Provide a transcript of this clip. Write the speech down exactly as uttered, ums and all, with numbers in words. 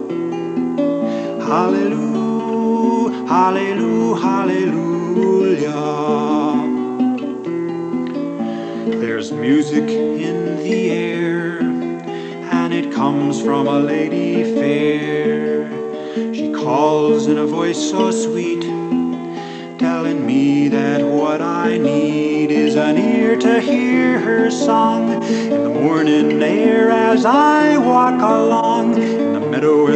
Hallelujah, hallelujah, hallelujah. There's music in the air, and it comes from a lady fair. She calls in a voice so sweet, telling me that what I need is an ear to hear her song in the morning air as I walk along in the meadow where